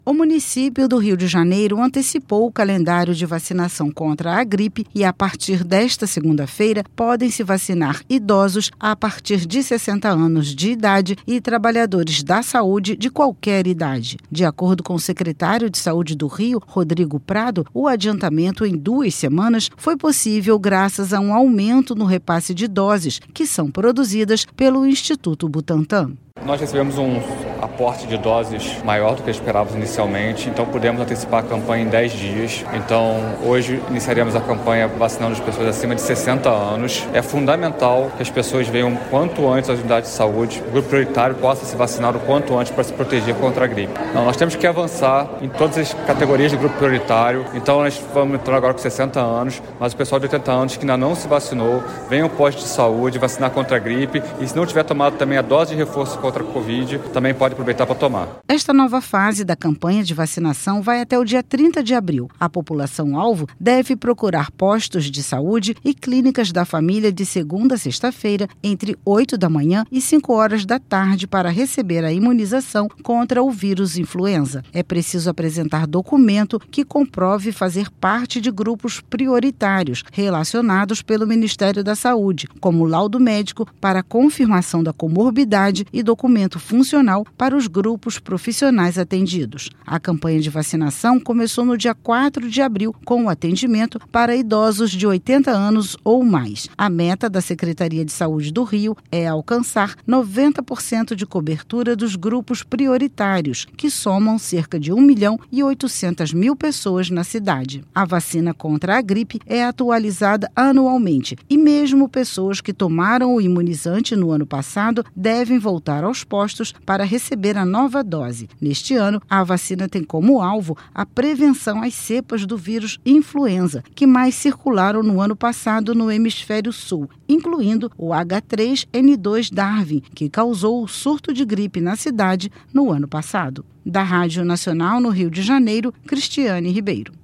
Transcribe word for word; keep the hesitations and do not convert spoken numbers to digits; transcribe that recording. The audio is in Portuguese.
O município do Rio de Janeiro antecipou o calendário de vacinação contra a gripe e, a partir desta segunda-feira, podem se vacinar idosos a partir de sessenta anos de idade e trabalhadores da saúde de qualquer idade. De acordo com o secretário de Saúde do Rio, Rodrigo Prado, o adiantamento em duas semanas foi possível graças a um aumento no repasse de doses que são produzidas pelo Instituto Butantan. Nós recebemos um aporte de doses maior do que esperávamos inicialmente, então pudemos antecipar a campanha em dez dias. Então, hoje iniciaremos a campanha vacinando as pessoas acima de sessenta anos. É fundamental que as pessoas venham quanto antes às unidades de saúde, o grupo prioritário possa se vacinar o quanto antes para se proteger contra a gripe. Não, nós temos que avançar em todas as categorias do grupo prioritário, então nós vamos entrar agora com sessenta anos, mas o pessoal de oitenta anos que ainda não se vacinou, venham ao posto de saúde vacinar contra a gripe e se não tiver tomado também a dose de reforço contra a Covid, também pode aproveitar para tomar. Esta nova fase da campanha de vacinação vai até o dia trinta de abril. A população-alvo deve procurar postos de saúde e clínicas da família de segunda a sexta-feira, entre oito da manhã e cinco horas da tarde, para receber a imunização contra o vírus influenza. É preciso apresentar documento que comprove fazer parte de grupos prioritários relacionados pelo Ministério da Saúde, como laudo médico para confirmação da comorbidade e documento funcional para os grupos profissionais atendidos. A campanha de vacinação começou no dia quatro de abril, com o atendimento para idosos de oitenta anos ou mais. A meta da Secretaria de Saúde do Rio é alcançar noventa por cento de cobertura dos grupos prioritários, que somam cerca de um milhão e oitocentas mil pessoas na cidade. A vacina contra a gripe é atualizada anualmente e mesmo pessoas que tomaram o imunizante no ano passado devem voltar aos postos para receber a nova dose. Neste ano, a vacina tem como alvo a prevenção às cepas do vírus influenza, que mais circularam no ano passado no hemisfério sul, incluindo o H três N dois Darwin, que causou o surto de gripe na cidade no ano passado. Da Rádio Nacional no Rio de Janeiro, Cristiane Ribeiro.